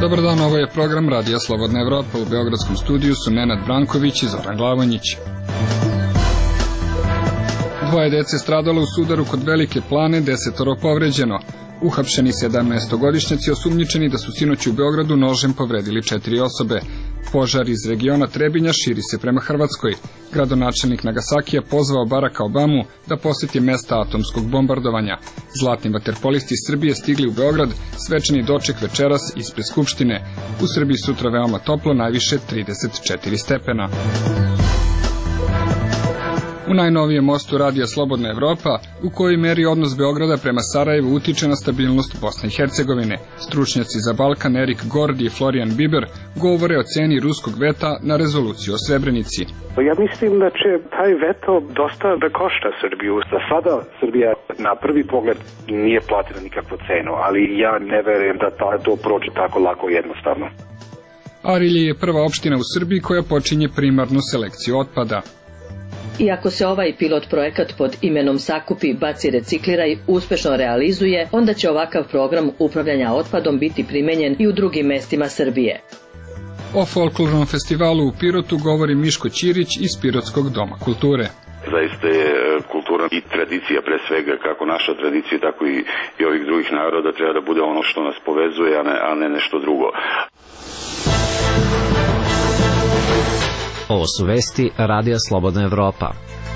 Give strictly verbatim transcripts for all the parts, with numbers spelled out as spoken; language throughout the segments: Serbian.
Dobar dan, ovo je program Radija Slobodna Evropa. U beogradskom studiju su Nenad Branković i Zoran Glavonjić. Dvoje dece stradalo u sudaru kod Velike Plane, desetoro povređeno. Uhapšeni sedamnaestogodišnjaci osumnjičeni da su sinoć u Beogradu nožem povredili četiri osobe. Požar iz regiona Trebinja širi se prema Hrvatskoj. Gradonačelnik Nagasakija pozvao Baracka Obamu da poseti mesta atomskog bombardovanja. Zlatni vaterpolisti iz Srbije stigli u Beograd, svečani doček večeras ispred Skupštine. U Srbiji sutra veoma toplo, najviše trideset četiri stepena. U najnovijem mostu Radija Slobodna Evropa, u kojoj meri odnos Beograda prema Sarajevu utiče na stabilnost Bosne i Hercegovine. Stručnjaci za Balkan Erik Gordi i Florian Biber govore o ceni ruskog veta na rezoluciju o Srebrenici. Ja mislim da će taj veto dosta da košta Srbiju. Za sada Srbija na prvi pogled nije platila nikakvu cenu, ali ja ne verujem da to prođe tako lako jednostavno. Arilje je prva opština u Srbiji koja počinje primarnu selekciju otpada. Iako se ovaj pilot projekat pod imenom Sakupi, baci, recikliraj uspešno realizuje, onda će ovakav program upravljanja otpadom biti primenjen i u drugim mestima Srbije. O folklornom festivalu u Pirotu govori Miško Ćirić iz Pirotskog doma kulture. Zaista je kultura i tradicija, pre svega kako naša tradicija, tako i, i ovih drugih naroda treba da bude ono što nas povezuje, a ne, a ne nešto drugo. Ovo su vesti Radija Slobodna Evropa.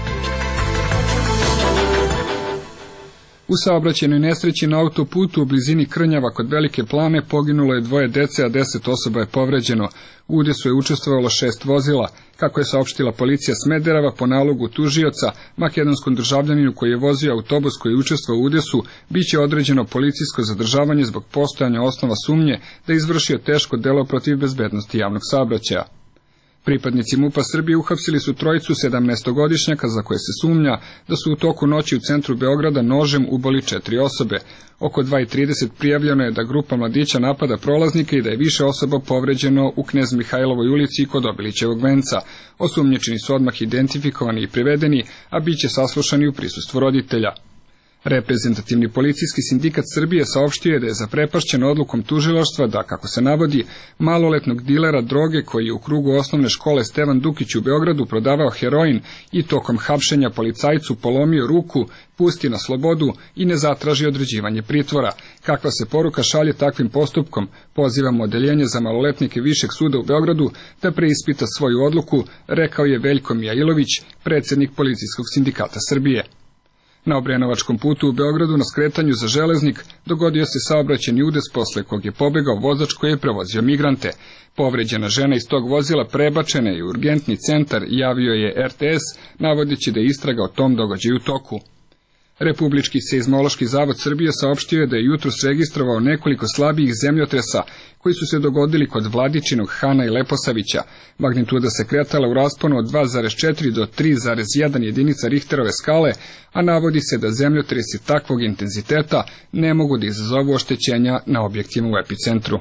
U saobraćajnoj nesreći na autoputu u blizini Krnjava kod Velike Plane poginulo je dvoje dece, a deset osoba je povređeno. U udesu je učestvovalo šest vozila. Kako je saopštila policija Smedereva po nalogu tužioca, makedonskom državljaninu koji je vozio autobus koji je učestvovao u udesu, biće određeno policijsko zadržavanje zbog postojanja osnova sumnje da je izvršio teško delo protiv bezbednosti javnog saobraćaja. Pripadnici MUP-a Srbije uhapsili su trojicu sedamnaestogodišnjaka za koje se sumnja da su u toku noći u centru Beograda nožem uboli četiri osobe. Oko dva i trideset prijavljeno je da grupa mladića napada prolaznike i da je više osoba povređeno u Knez Mihajlovoj ulici kod Obilićevog venca. Osumnjičeni su odmah identifikovani i privedeni, a bit će saslušani u prisustvu roditelja. Reprezentativni policijski sindikat Srbije saopštio je da je zaprepašćen odlukom tužilaštva da, kako se navodi, maloletnog dilera droge koji je u krugu osnovne škole Stevan Dukić u Beogradu prodavao heroin i tokom hapšenja policajcu polomio ruku, pusti na slobodu i ne zatraži određivanje pritvora. Kakva se poruka šalje takvim postupkom? Pozivamo odeljenje za maloletnike Višeg suda u Beogradu da preispita svoju odluku, rekao je Veljko Mijailović, predsjednik Policijskog sindikata Srbije. Na Obrenovačkom putu u Beogradu na skretanju za Železnik dogodio se saobraćajni udes posle kog je pobegao vozač koji je prevozio migrante. Povređena žena iz tog vozila prebačena je u urgentni centar, javio je er te es, navodeći da je istraga o tom događaju u toku. Republički seizmološki zavod Srbije saopštio je da je jutros registrovao nekoliko slabijih zemljotresa koji su se dogodili kod Vladičinog, Hana i Leposavića. Magnituda se kretala u rasponu od dva zarez četiri do tri zarez jedan jedinica Richterove skale, a navodi se da zemljotresi takvog intenziteta ne mogu da izazovu oštećenja na objektima u epicentru.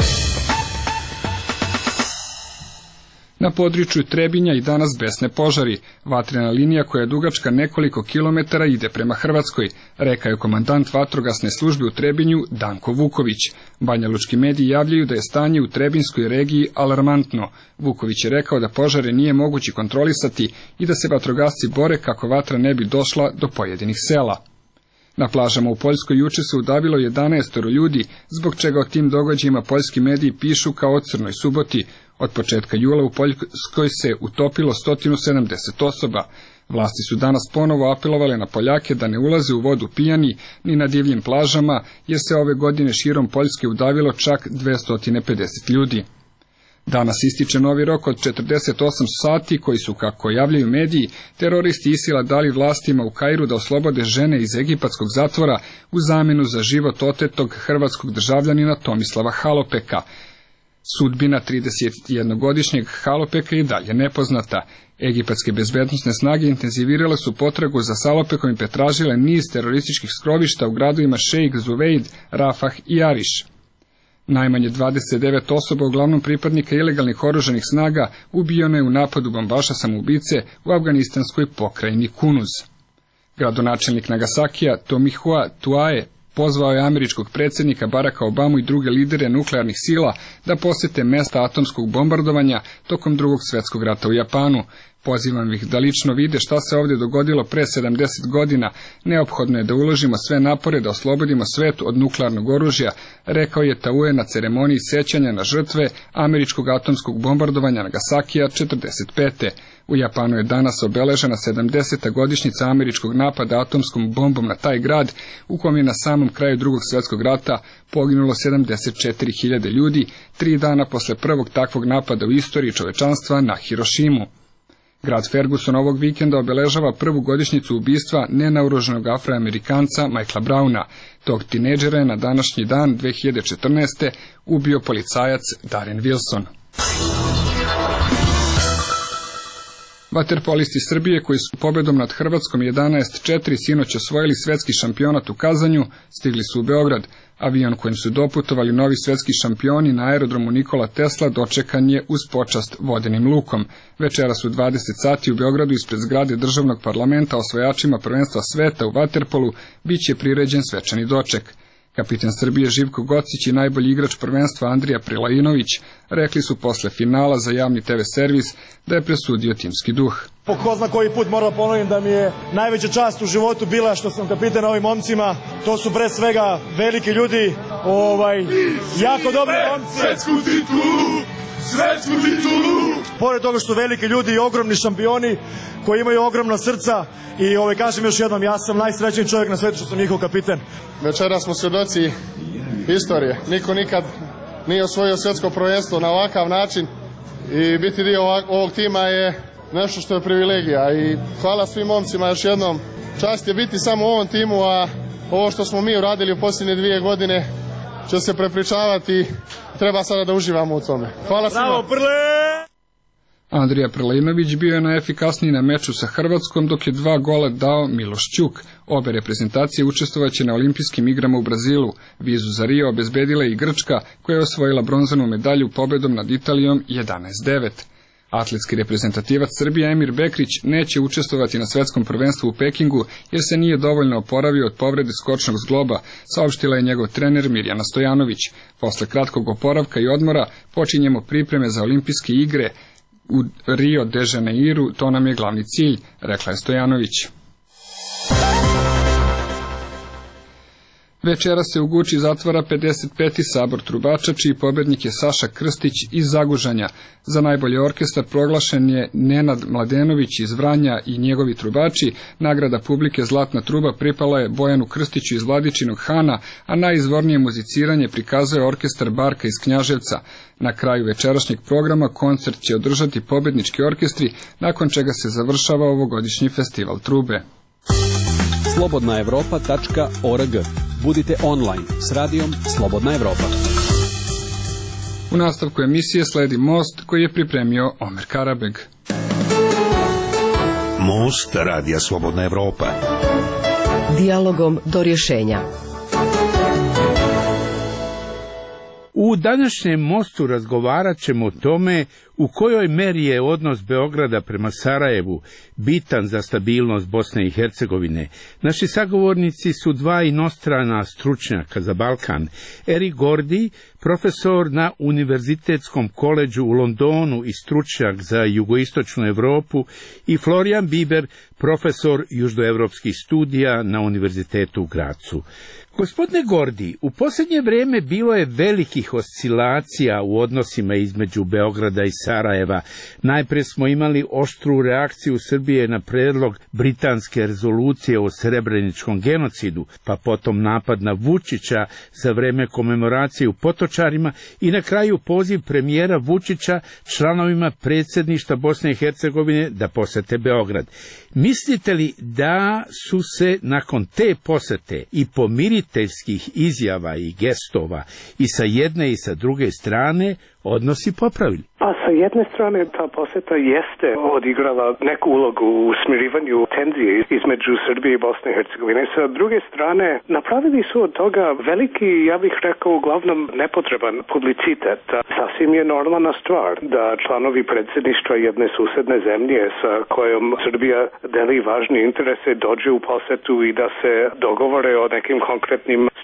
Na području Trebinja i danas besne požari. Vatrena linija koja je dugačka nekoliko kilometara ide prema Hrvatskoj, rekao je komandant vatrogasne službe u Trebinju Danko Vuković. Banjalučki mediji javljaju da je stanje u Trebinskoj regiji alarmantno. Vuković je rekao da požare nije moguće kontrolisati i da se vatrogasci bore kako vatra ne bi došla do pojedinih sela. Na plažama u Poljskoj juče se udavilo jedanaestoro ljudi, zbog čega o tim događajima poljski mediji pišu kao o crnoj suboti. Od početka jula u Poljskoj se utopilo sto sedamdeset osoba. Vlasti su danas ponovo apelovale na Poljake da ne ulaze u vodu pijani ni na divljim plažama, jer se ove godine širom Poljske udavilo čak dvesta pedeset ljudi. Danas ističe novi rok od četrdeset osam sati koji su, kako javljaju mediji, teroristi Isila dali vlastima u Kairu da oslobode žene iz egipatskog zatvora u zamenu za život otetog hrvatskog državljanina Tomislava Halopeka. Sudbina tridesetjednogodišnjeg Halopeka je dalje nepoznata. Egipatske bezbednosne snage intenzivirale su potragu za Halopekom i pretražile niz terorističkih skrovišta u gradovima Šejk Zuvejd, Rafah i Ariš. Najmanje dvadeset devet osoba, uglavnom pripadnika ilegalnih oružanih snaga, ubijeno je u napadu bombaša samoubice u afganistanskoj pokrajini Kunuz. Gradonačelnik Nagasakija Tomihua Tuae Pozvao je američkog predsjednika Baracka Obamu i druge lidere nuklearnih sila da posjete mesta atomskog bombardovanja tokom drugog svjetskog rata u Japanu. Pozivam ih da lično vide šta se ovdje dogodilo pre sedamdeset godina. Neophodno je da uložimo sve napore da oslobodimo svet od nuklearnog oružja, rekao je Taue na ceremoniji sećanja na žrtve američkog atomskog bombardovanja Nagasakija četrdeset pete. U Japanu je danas obeležena sedamdeseta godišnjica američkog napada atomskom bombom na taj grad, u kom je na samom kraju drugog svjetskog rata poginulo sedamdeset četiri hiljade ljudi, tri dana posle prvog takvog napada u istoriji čovečanstva na Hirošimu. Grad Ferguson ovog vikenda obeležava prvu godišnjicu ubistva nenaoružanog Afroamerikanca Michaela Browna. Tog tinejdžera je na današnji dan dve hiljade četrnaeste. ubio policajac Darren Wilson. Vaterpolisti Srbije, koji su pobedom nad Hrvatskom jedanaest četiri sinoć osvojili svetski šampionat u Kazanju, stigli su u Beograd. Avion kojim su doputovali novi svetski šampioni na aerodromu Nikola Tesla dočekan je uz počast vodenim lukom. Večeras u dvadeset sati u Beogradu ispred zgrade državnog parlamenta osvajačima prvenstva sveta u vaterpolu bit će priređen svečani doček. Kapiten Srbije Živko Gocić i najbolji igrač prvenstva Andrija Prelajinović rekli su posle finala za javni te ve servis da je presudio timski duh. Po ko zna koji put moram ponovim da mi je najveća čast u životu bila što sam kapiten ovim momcima. To su pre svega veliki ljudi, ovaj, jako dobri momci. Svetsku titulu! Svetsku titulu! Pored toga što su veliki ljudi i ogromni šampioni koji imaju ogromna srca i ovaj, kažem još jednom, ja sam najsrećniji čovjek na svetu što sam njihov kapiten. Večera smo svjedoci istorije. Niko nikad nije osvojio svjetsko prvenstvo na ovakav način i biti dio ovog tima je nešto što je privilegija i hvala svim momcima još jednom. Čast je biti samo u ovom timu, a ovo što smo mi uradili u posljednje dvije godine će se prepričavati. Treba sada da uživamo u tome. Hvala svima. Bravo, Prle! Andrija Prelajinović bio je najefikasniji na meču sa Hrvatskom, dok je dva gola dao Miloš Ćuk. Obe reprezentacije učestvovaće na olimpijskim igrama u Brazilu. Vizu za Rio obezbedila i Grčka, koja je osvojila bronzanu medalju pobedom nad Italijom jedanaest devet. Atletski reprezentativac Srbije Emir Bekrić neće učestvovati na svetskom prvenstvu u Pekingu jer se nije dovoljno oporavio od povrede skočnog zgloba, saopštila je njegov trener Mirjana Stojanović. Posle kratkog oporavka i odmora počinjemo pripreme za olimpijske igre u Rio de Janeiru, to nam je glavni cilj, rekla je Stojanović. Večera se u Guči zatvara pedeset peti sabor trubača, čiji pobednik je Saša Krstić iz Zagužanja. Za najbolji orkestar proglašen je Nenad Mladenović iz Vranja i njegovi trubači. Nagrada publike Zlatna truba pripala je Bojanu Krstiću iz Vladičinog Hana, a najizvornije muziciranje prikazuje orkestar Barka iz Knjaževca. Na kraju večerašnjeg programa koncert će održati pobednički orkestri, nakon čega se završava ovogodišnji festival trube. slobodna evropa tačka org. Budite online s radijom Slobodna Evropa. U nastavku emisije sledi Most, koji je pripremio Omer Karabeg. Most radija Slobodna Evropa. Dijalogom do rješenja. U današnjem Mostu razgovarat ćemo o tome u kojoj meri je odnos Beograda prema Sarajevu bitan za stabilnost Bosne i Hercegovine. Naši sagovornici su dva inostrana stručnjaka za Balkan. Erik Gordi, profesor na Univerzitetskom koledžu u Londonu i stručnjak za jugoistočnu Evropu, i Florian Biber, profesor južnoevropskih studija na Univerzitetu u Gracu. Gospodine Gordi, u posljednje vrijeme bilo je velikih oscilacija u odnosima između Beograda i Sarajeva. Najprije smo imali oštru reakciju Srbije na predlog britanske rezolucije o srebreničkom genocidu, pa potom napad na Vučića za vrijeme komemoracije u Potočarima i na kraju poziv premijera Vučića članovima predsjedništva Bosne i Hercegovine da posete Beograd. Mislite li da su se nakon te posete i pomiriteljskih izjava i gestova i sa jedne i sa druge strane odnosi popravili? Pa sa jedne strane ta poseta jeste odigrala neku ulogu u smirivanju tenzije između Srbije i Bosne i Hercegovine. Sa druge strane napravili su od toga veliki, ja bih rekao, uglavnom nepotreban publicitet. Sasvim je normalna stvar da članovi predsjedništva jedne susedne zemlje sa kojom Srbija deli važne interese dođe u posetu i da se dogovore o nekim konkretnim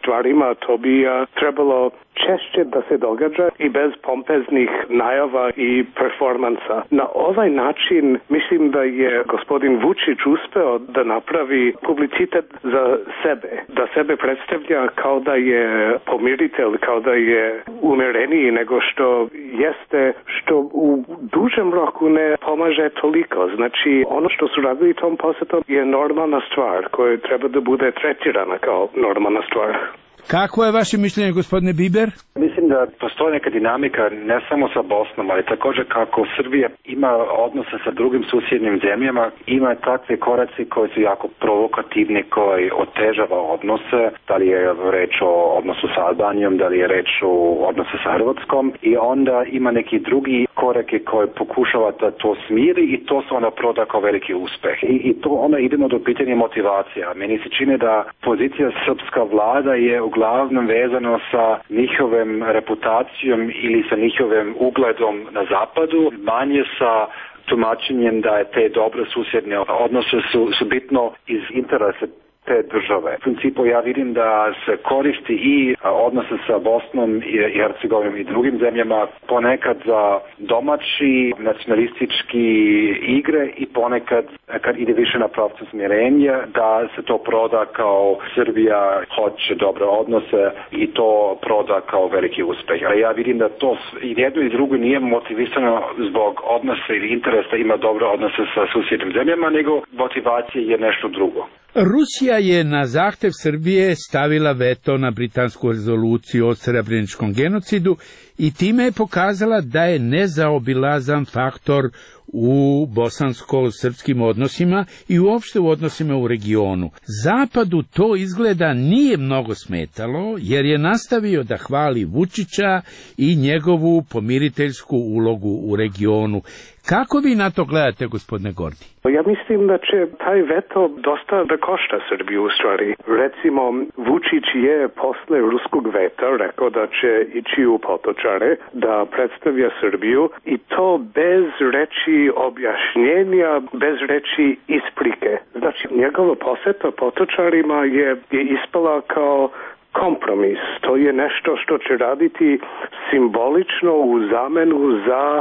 stvarima, to bi a, trebalo češće da se događa i bez pompeznih najava i performansa. Na ovaj način mislim da je gospodin Vučić uspeo da napravi publicitet za sebe, da sebe predstavlja kao da je pomiritelj, kao da je umereniji nego što jeste, što u dužem roku ne pomaže toliko. Znači, ono što su radili tom posjetom je normalna stvar koja treba da bude tretirana kao normalna stvar. Kako je vaše mišljenje, gospodine Biber? Mislim da postoji neka dinamika ne samo sa Bosnom, ali također kako Srbija ima odnose sa drugim susjednim zemljama, ima takve koraci koji su jako provokativni, koji otežava odnose, da li je reč o odnosu sa Albanijom, da li je reč o odnosu sa Hrvatskom, i onda ima neki drugi korake koje pokušava da to smiri i to se onda proda kao veliki uspeh. I, i to onda idemo do pitanja motivacija. Meni se čini da pozicija srpska vlada je uglavnom vezano sa njihovim reputacijom ili sa njihovim ugledom na zapadu, manje sa tumačenjem da je te dobre susjedne odnose su, su bitno iz interesa te države. U principu ja vidim da se koristi i odnose sa Bosnom i Hercegovinom i drugim zemljama ponekad za domaći nacionalistički igre i ponekad kad ide više na pravcu smirenja da se to proda kao Srbija hoće dobre odnose i to proda kao veliki uspeh. A ja vidim da to i jedno i drugo nije motivisano zbog odnosa ili interesa ima dobre odnose sa susjednim zemljama, nego motivacija je nešto drugo. Rusija je na zahtev Srbije stavila veto na britansku rezoluciju o srebreničkom genocidu i time je pokazala da je nezaobilazan faktor u bosansko-srpskim odnosima i uopšte u odnosima u regionu. Zapadu to izgleda nije mnogo smetalo, jer je nastavio da hvali Vučića i njegovu pomiriteljsku ulogu u regionu. Kako vi na to gledate, gospodine Gordi? Ja mislim da će taj veto dosta da košta Srbiju u stvari. Recimo, Vučić je posle ruskog veta rekao da će ići u Potočare, da predstavlja Srbiju i to bez reči objašnjenja, bez reči isprike. Znači, njegova poseta Potočarima je, je ispala kao kompromis. To je nešto što će raditi simbolično u zamenu za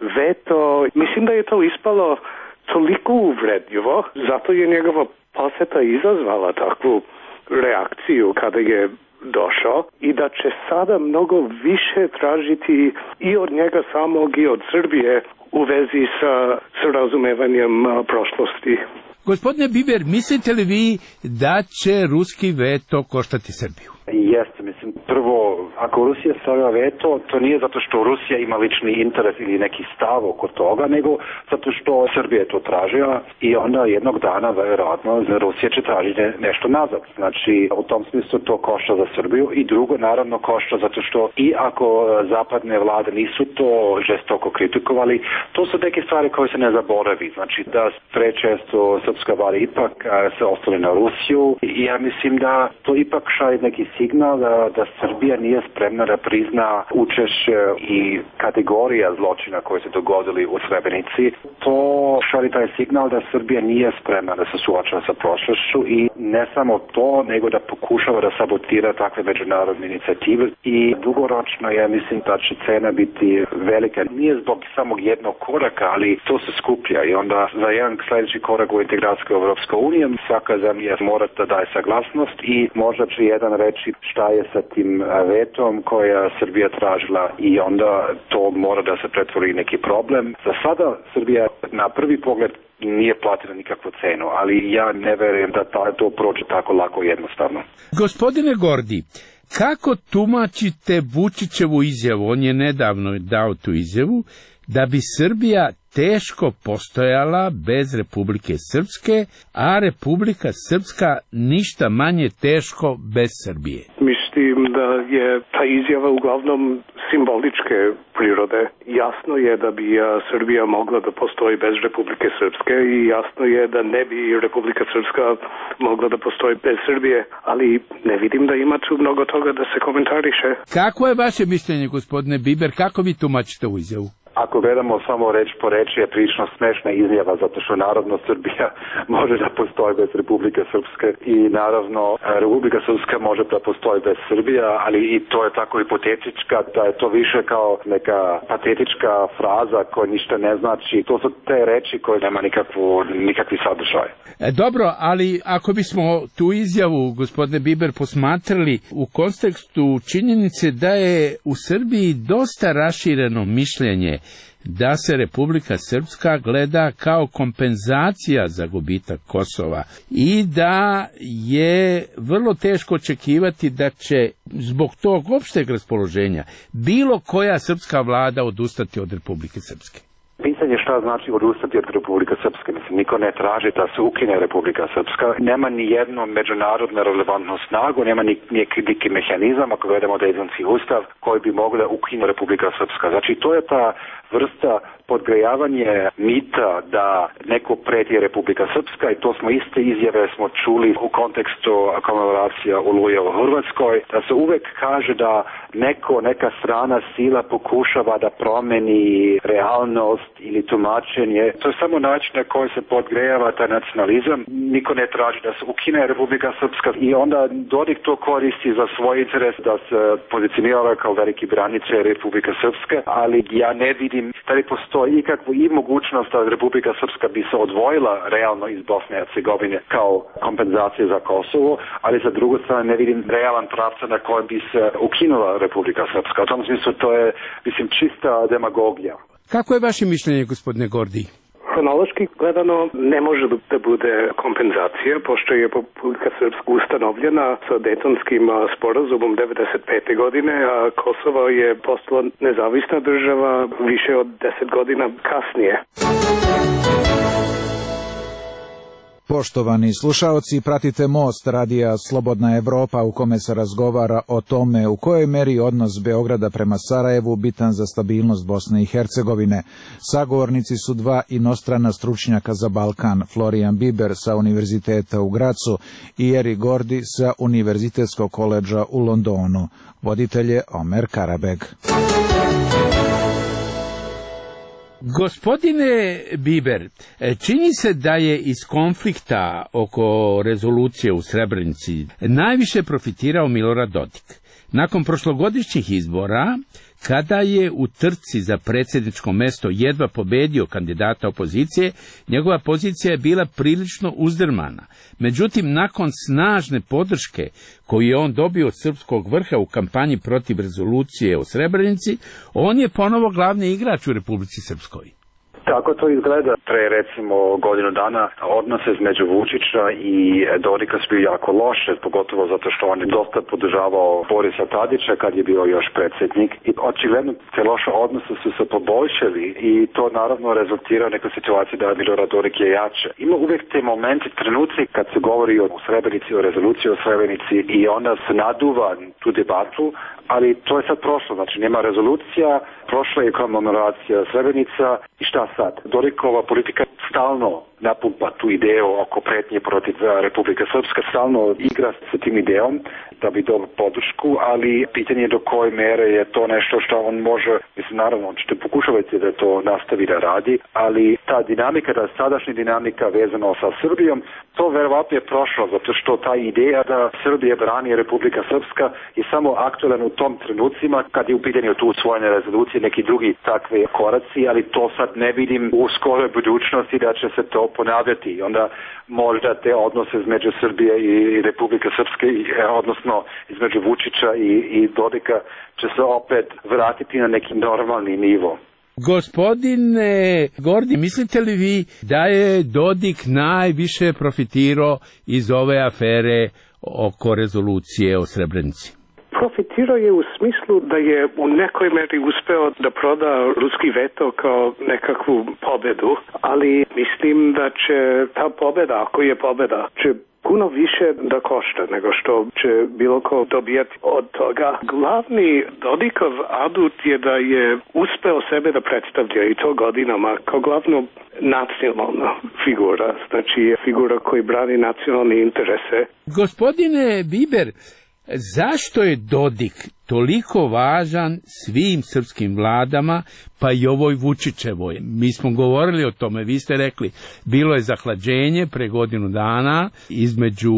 veto. Mislim da je to ispalo toliko uvredljivo, zato je njegova poseta izazvala takvu reakciju kada je došao i da će sada mnogo više tražiti i od njega samog i od Srbije u vezi sa, sa razumevanjem prošlosti. Gospodine Biber, mislite li vi da će ruski veto koštati Srbiju? Jeste, mislim, prvo, ako Rusija stavlja veto, to nije zato što Rusija ima lični interes ili neki stav oko toga, nego zato što Srbija je to tražila i onda jednog dana, vjerojatno, Rusija će tražiti nešto nazad. Znači, u tom smislu to košta za Srbiju i drugo, naravno, košta zato što i ako zapadne vlade nisu to žestoko kritikovali, to su neke stvari koje se ne zaboravi. Znači, da prečesto srpska vlada ipak se ostali na Rusiju i ja mislim da to ipak šalje neki signal da, da Srbija nije spremna da prizna učešće i kategorija zločina koje se dogodili u Srebrenici. To šalje taj signal da Srbija nije spremna da se suočava sa prošlošću i ne samo to, nego da pokušava da sabotira takve međunarodne inicijative i dugoročno ja mislim da će cena biti velika. Nije zbog samog jednog koraka, ali to se skuplja i onda za jedan sljedeći korak u integraciju Evropske unije svaka zemlja mora da daje saglasnost i možda će jedan reći šta je sa tim vetom koja Srbija tražila i onda to mora da se pretvori neki problem. Za sada Srbija na prvi pogled nije platila nikakvu cenu, ali ja ne verujem da to prođe tako lako i jednostavno. Gospodine Gordi, kako tumačite Vučićevu izjavu? On je nedavno dao tu izjavu da bi Srbija teško postojala bez Republike Srpske, a Republika Srpska ništa manje teško bez Srbije. Mislim da je ta izjava uglavnom simboličke prirode. Jasno je da bi Srbija mogla da postoji bez Republike Srpske i jasno je da ne bi Republika Srpska mogla da postoji bez Srbije, ali ne vidim da ima tu mnogo toga da se komentariše. Kako je vaše mišljenje, gospodine Biber, kako vi tumačite u izjavu? ako gledamo samo reč po reči je prilično smešna izjava, zato što naravno Srbija može da postoji bez Republike Srpske i naravno Republika Srpska može da postoji bez Srbija, ali i to je tako hipotetička, da je to više kao neka patetička fraza koja ništa ne znači. To su te reči koje nema nikakvu, nikakvi sadržaj. E, dobro, ali ako bismo tu izjavu, gospodine Biber, posmatrali u kontekstu činjenice da je u Srbiji dosta rašireno mišljenje da se Republika Srpska gleda kao kompenzacija za gubitak Kosova i da je vrlo teško očekivati da će zbog tog opšteg raspoloženja bilo koja srpska vlada odustati od Republike Srpske. Pitanje šta znači odustati od Republike Srpske. Mislim, niko ne traži da se ukine Republika Srpska. Nema ni jednu međunarodnu relevantnu snagu, nema ni neki mehanizam, ako gledamo da je izvanski ustav, koji bi mogli da ukine Republika Srpska. Znači, to je ta vrsta podgrejavanje mita da neko preti Republika Srpska i to smo iste izjave smo čuli u kontekstu komemoracija Oluje u Hrvatskoj, da se uvek kaže da neko, neka strana sila pokušava da promeni realnost ili tumačenje. To je samo način na koji se podgrejava taj nacionalizam. Niko ne traži da se ukine Republika Srpska i onda Dodik to koristi za svoj interes da se pozicionira kao veliki branice Republike Srpske, ali ja ne vidim da li postoji ikakvu i mogućnost da Republika Srpska bi se odvojila realno iz Bosne i Hercegovine kao kompenzacija za Kosovo, ali za drugu stranu ne vidim realan pravca na kojem bi se ukinula Republika Srpska. U tom smislu to je, mislim, čista demagogija. Kako je vaše mišljenje, gospodine Gordi? Hronološki gledano ne može da bude kompenzacija, pošto je Republika Srpska ustanovljena sa Dejtonskim sporazumom devedeset pete godine, a Kosovo je postala nezavisna država više od deset godina kasnije. Poštovani slušaoci, pratite Most radija Slobodna Evropa u kome se razgovara o tome u kojoj meri odnos Beograda prema Sarajevu bitan za stabilnost Bosne i Hercegovine. Sagovornici su dva inostrana stručnjaka za Balkan, Florian Biber sa Univerziteta u Gracu i Eri Gordi sa Univerzitetskog koledža u Londonu. Voditelj je Omer Karabeg. Gospodine Biber, čini se da je iz konflikta oko rezolucije u Srebrenici najviše profitirao Milorad Dodik. Nakon prošlogodišnjih izbora, kada je u trci za predsjedničko mesto jedva pobedio kandidata opozicije, njegova pozicija je bila prilično uzdrmana. Međutim, nakon snažne podrške koju je on dobio od srpskog vrha u kampanji protiv rezolucije o Srebrenici, on je ponovo glavni igrač u Republici Srpskoj. Tako to izgleda. Pre recimo godinu dana odnose između Vučića i Dodika su bili jako loše, pogotovo zato što on je dosta podržavao Borisa Tadića kad je bio još predsjednik. I očigledno te loše odnose su se poboljšali i to naravno rezultira u nekoj situaciji da Milorad Dodik je jače. Ima uvijek te momenti, trenuci kad se govori o Srebrenici, o rezoluciji o Srebrenici i onda se naduva tu debatu, ali to je sad prošlo, znači nema rezolucija, prošla je komemoracija Srebrenica i šta sad? Dodikova politika stalno napumpa tu ideju oko pretnje protiv Republike Srpske, stalno igra sa tim idejom da bi dobio podršku, ali pitanje je do koje mere je to nešto što on može, mislim naravno on će pokušavati da to nastavi da radi, ali ta dinamika, ta sadašnja dinamika vezana sa Srbijom, to verovatno je prošlo, zato što ta ideja da Srbije brani Republika Srpska je samo aktualan u tom trenucima kad je u pitanju tu usvojene rezolucije, neki drugi takve koraci, ali to sad ne vidim u skoroj budućnosti da će se to ponavljati i onda možda te odnose između Srbije i Republike Srpske, odnosno između Vučića i, i Dodika će se opet vratiti na neki normalni nivo. Gospodine Gordi, mislite li vi da je Dodik najviše profitirao iz ove afere oko rezolucije o Srebrenici? Profitirao je u smislu da je u nekoj meri uspeo da proda ruski veto kao nekakvu pobedu, ali mislim da će ta pobeda, ako je pobeda, će puno više da košta nego što će bilo ko dobijati od toga. Glavni Dodikov adut je da je uspeo sebe da predstavlja i to godinama kao glavno nacionalna figura, znači figura koji brani nacionalne interese. Gospodine Biber, zašto je Dodik toliko važan svim srpskim vladama, pa i ovoj Vučićevoj. Mi smo govorili o tome, vi ste rekli, bilo je zahlađenje pre godinu dana između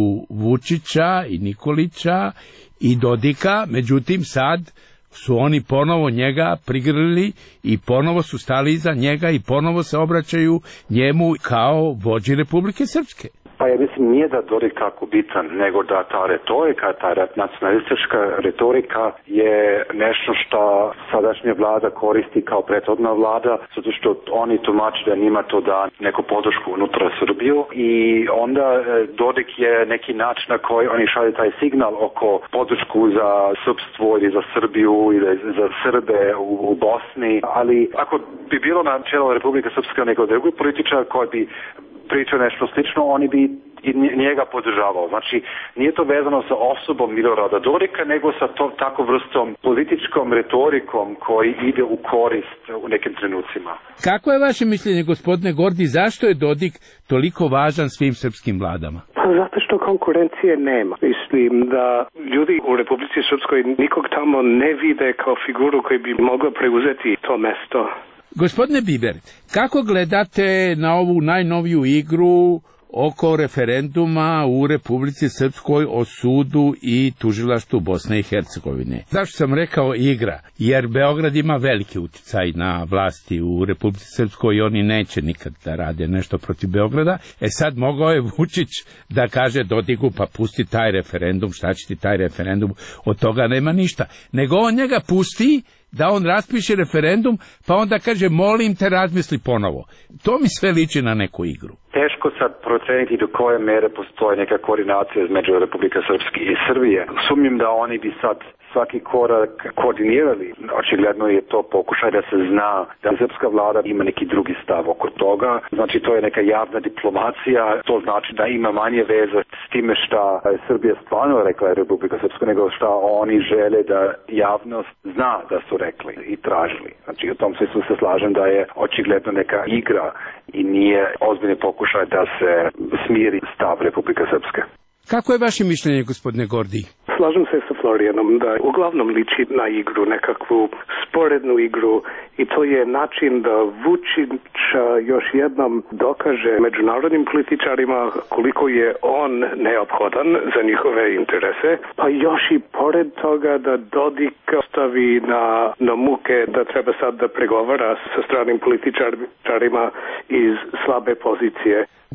Vučića i Nikolića i Dodika, međutim sad su oni ponovo njega prigrlili i ponovo su stali iza njega i ponovo se obraćaju njemu kao vođi Republike Srpske. Pa ja mislim nije da Dodik tako bitan, nego da ta retorika, ta nacionalistička retorika je nešto što sadašnja vlada koristi kao prethodna vlada, zato što oni tumače da njima to da neku podršku unutra Srbiju i onda Dodik je neki način na koji oni šalju taj signal oko podršku za srpstvo ili za Srbiju ili za Srbe u, u Bosni, ali ako bi bilo na čelu Republike Srpske neko drugi političar koji bi pričao nešto slično, oni bi i njega podržavao. Znači, nije to vezano sa osobom Milorada Dodika, nego sa to, tako vrstom političkom retorikom koji ide u korist u nekim trenucima. Kako je vaše mišljenje, gospodine Gordi, zašto je Dodik toliko važan svim srpskim vladama? Pa zato što konkurencije nema. Mislim da ljudi u Republici Srpskoj nikog tamo ne vide kao figuru koji bi mogao preuzeti to mesto. Gospodine Biber, kako gledate na ovu najnoviju igru oko referenduma u Republici Srpskoj o sudu i tužilaštvu Bosne i Hercegovine? Zašto sam rekao igra? Jer Beograd ima veliki uticaj na vlasti u Republici Srpskoj i oni neće nikad da rade nešto protiv Beograda. E sad mogao je Vučić da kaže Dodiku pa pusti taj referendum, šta će ti taj referendum, od toga nema ništa. Nego on njega pusti da on raspiše referendum, pa onda kaže molim te razmisli ponovo. To mi sve liči na neku igru. Teško sad proceniti do koje mere postoji neka koordinacija između Republike Srpske i Srbije. Sumnjam da oni bi sad svaki korak koordinirali. Očigledno je to pokušaj da se zna da srpska vlada ima neki drugi stav oko toga. Znači to je neka javna diplomacija, to znači da ima manje veze s time šta je Srbija stvarno rekla je Republika Srpska, nego šta oni žele da javnost zna da su rekli i tražili. Znači u tom smislu se slažem da je očigledno neka igra i nije ozbiljni pokušaj da se smiri stav Republike Srpske. Kako je vaše mišljenje, gospodine Gordi? Slažem se sa Florijanom da uglavnom liči na igru, nekakvu sporednu igru i to je način da Vučić još jednom dokaže međunarodnim političarima koliko je on neophodan za njihove interese, pa još i pored toga da Dodik stavi na, na muke da treba sad da pregovara sa stranim političarima iz slabe pozicije.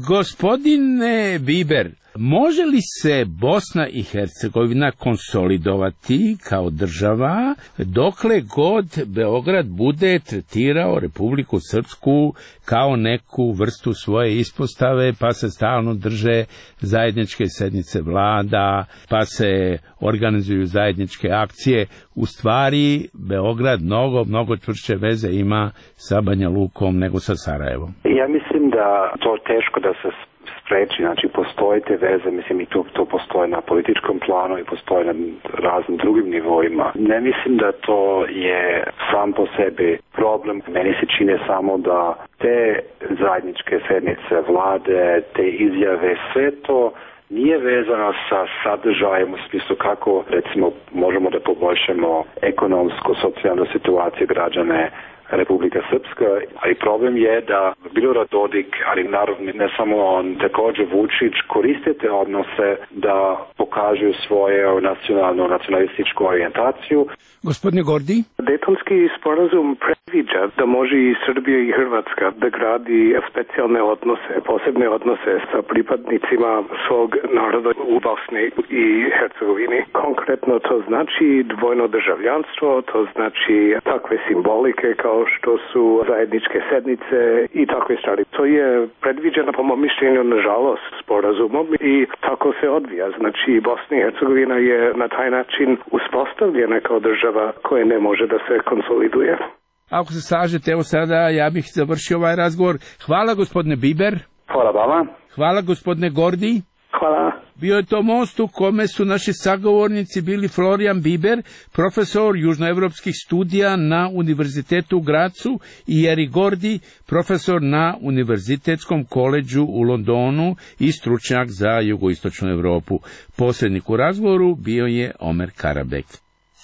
Gospodine Biber, može li se Bosna i Hercegovina konsolidovati kao država dokle god Beograd bude tretirao Republiku Srpsku kao neku vrstu svoje ispostave, pa se stalno drže zajedničke sednice vlada, pa se organizuju zajedničke akcije? U stvari Beograd mnogo, mnogo čvršće veze ima sa Banja Lukom nego sa Sarajevom. Ja mislim da to teško da se spreči, znači postoje te veze, mislim i to, to postoje na političkom planu i postoje na raznim drugim nivoima. Ne mislim da to je sam po sebi problem. Meni se čine samo da te zajedničke sednice vlade, te izjave, sve to nije vezano sa sadržajem u smislu kako recimo možemo da poboljšamo ekonomsko, socijalnu situaciju građane Republika Srpska, ali problem je da Milorad Dodik, ali naravno ne samo on, također Vučić koriste te odnose da pokažu svoju nacionalnu, nacionalističku orijentaciju. Gospodine Gordi? Dejtonski sporazum predviđa da može i Srbija i Hrvatska da gradi specijalne odnose, posebne odnose sa pripadnicima svog naroda u Bosni i Hercegovini. Konkretno to znači dvojno državljanstvo, to znači takve simbolike kao što su zajedničke sednice i takve stvari. To je predviđeno po mom mišljenju nažalost sporazumom i tako se odvija. Znači Bosna i Hercegovina je na taj način uspostavljena kao država koje ne može da se konsoliduje. Ako se slažete, evo sada ja bih završio ovaj razgovor. Hvala gospodine Biber. Hvala vama. Hvala gospodine Gordi. Hvala. Bio je to most u kome su naši sagovornici bili Florijan Biber, profesor južnoevropskih studija na Univerzitetu u Gracu, i Eri Gordi, profesor na Univerzitetskom koledžu u Londonu i stručnjak za jugoistočnu Evropu. Posrednik u razgovoru bio je Omer Karabek.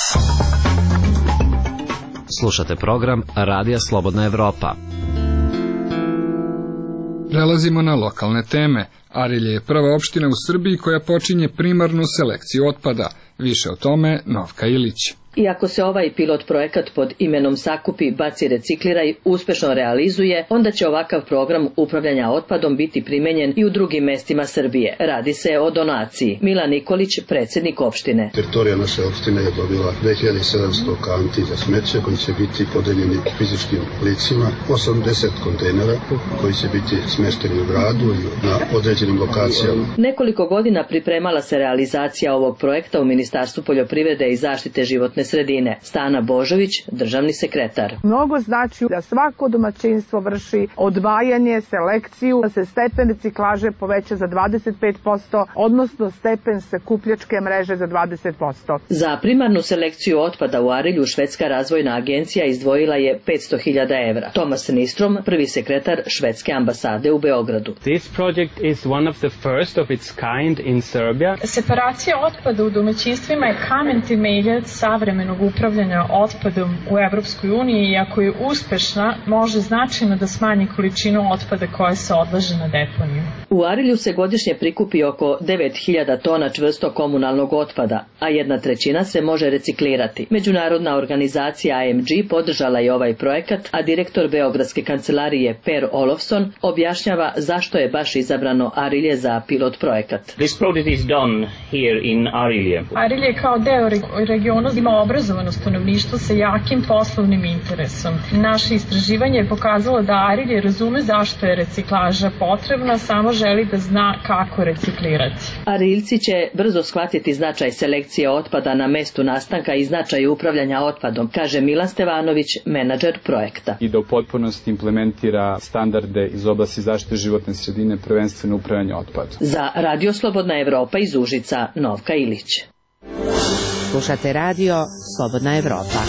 Slušate program Radija Slobodna Evropa. Prelazimo na lokalne teme. Arilje je prva opština u Srbiji koja počinje primarnu selekciju otpada. Više o tome Novka Ilić. Iako se ovaj pilot projekat pod imenom Sakupi, baci, recikliraj uspešno realizuje, onda će ovakav program upravljanja otpadom biti primenjen i u drugim mestima Srbije. Radi se o donaciji. Milan Nikolić, predsjednik opštine. Teritorija naše opštine je dobila dve hiljade sedamsto kanti za smeće koji će biti podeljeni fizičkim licima, osamdeset kontejnera koji će biti smešteni u gradu i na određenim lokacijama. Nekoliko godina pripremala se realizacija ovog projekta u Ministarstvu poljoprivrede i zaštite životne sredine. Stana Božović, državni sekretar. Mnogo znači da svako domaćinstvo vrši odvajanje, selekciju, da se stepen reciklaže poveća za dvadeset pet posto, odnosno stepen sakupljačke mreže za dvadeset posto. Za primarnu selekciju otpada u Arilju Švedska razvojna agencija izdvojila je petsto hiljada evra. Tomas Nistrom, prvi sekretar švedske ambasade u Beogradu. This project is one of the first of its kind in Serbia. Separacija otpada u domaćinstvima je kamen temeljac savremenog upravljanja otpadom u Evropskoj uniji i ako je uspešna, može značajno da smanji količinu otpada koja se odlaže na deponiju. U Arilju se godišnje prikupi oko devet hiljada tona čvrsto komunalnog otpada, a jedna trećina se može reciklirati. Međunarodna organizacija A M G podržala je ovaj projekat, a direktor Beogradske kancelarije Per Olofsson objašnjava zašto je baš izabrano Arilje za pilot projekat. This project is done here in Arilje. Arilje kao deo regiona ima obrazovano stanovništvo sa jakim poslovnim interesom. Naše istraživanje je pokazalo da Arilje razume zašto je reciklaža potrebna, samo želi da zna kako reciklirati. Ariljci će brzo shvatiti značaj selekcije otpada na mestu nastanka i značaj upravljanja otpadom, kaže Milan Stevanović, menadžer projekta. I da u potpunosti implementira standarde iz oblasti zaštite životne sredine, prvenstveno upravljanje otpadom. Za Radio Slobodna Evropa iz Užica, Novka Ilić. Slušate radio Slobodna Evropa.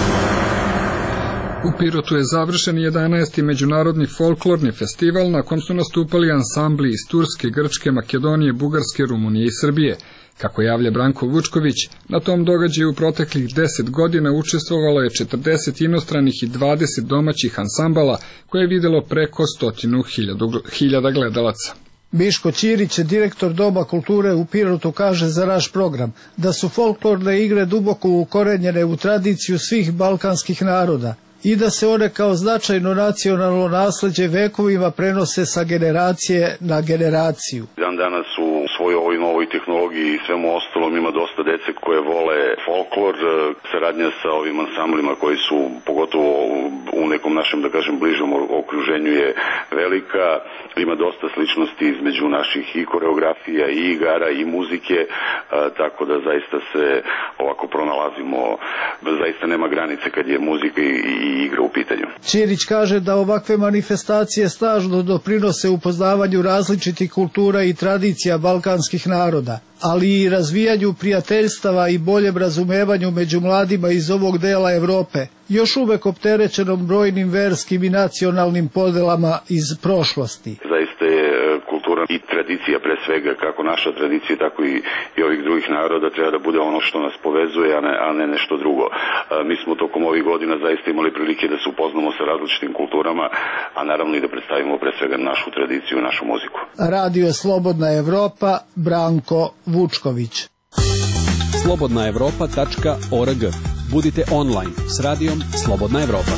U Pirotu je završen jedanaesti međunarodni folklorni festival na kom su nastupali ansambli iz Turske, Grčke, Makedonije, Bugarske, Rumunije i Srbije. Kako javlja Branko Vučković, na tom događaju u proteklih deset godina učestvovalo je četrdeset inostranih i dvadeset domaćih ansambala koje je videlo preko stotinu hiljada gledalaca. Miško Ćirić, direktor Doma kulture u Pirotu, kaže za naš program da su folklorne igre duboko ukorenjene u tradiciju svih balkanskih naroda i da se one kao značajno nacionalno nasleđe vekovima prenose sa generacije na generaciju. Dan danas u svojoj ovoj novoj tehnologiji i svemu ostalom ima dosta dece koje vole folklor, saradnja sa ovim ansamblima koji su pogotovo u nekom našem, da kažem, bližom okruženju je velika. Ima dosta sličnosti između naših i koreografija i igara i muzike, a, tako da zaista se ovako pronalazimo, zaista nema granice kad je muzika i, i igra u pitanju. Ćirić kaže da ovakve manifestacije snažno doprinose upoznavanju različitih kultura i tradicija balkanskih naroda, ali i razvijanju prijateljstava i boljem razumevanju među mladima iz ovog dela Evrope, još uvek opterećenom brojnim verskim i nacionalnim podelama iz prošlosti. Zaista je kultura i tradicija, pre svega kako naša tradicija, tako i, i ovih drugih naroda treba da bude ono što nas povezuje, a ne, a ne nešto drugo. A, mi smo tokom ovih godina zaista imali prilike da se upoznamo sa različitim kulturama, a naravno i da predstavimo pre svega našu tradiciju i našu muziku. Radio Slobodna Evropa, Branko Vučković. slobodna evropa tačka org. Budite online s radijom Slobodna Evropa.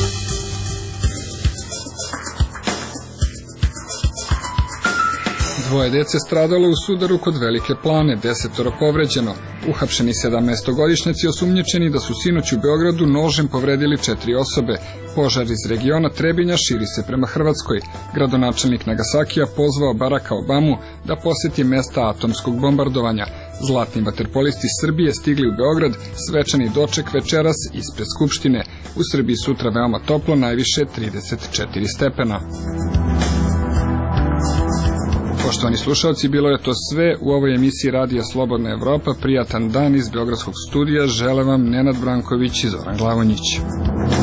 Dvoje dece stradalo u sudaru kod Velike Plane, desetoro povređeno. Uhapšeni sedamnaestogodišnjaci osumnjičeni da su sinoć u Beogradu nožem povredili četiri osobe. Požar iz regiona Trebinja širi se prema Hrvatskoj. Gradonačelnik Nagasakija pozvao Baracka Obamu da poseti mesta atomskog bombardovanja. Zlatni vaterpolisti Srbije stigli u Beograd, svečani doček večeras ispred Skupštine. U Srbiji sutra veoma toplo, najviše trideset četiri stepena. Poštovani slušalci, bilo je to sve u ovoj emisiji Radija Slobodna Evropa. Prijatan dan iz Beogradskog studija žele vam Nenad Branković i Zoran Glavonjić.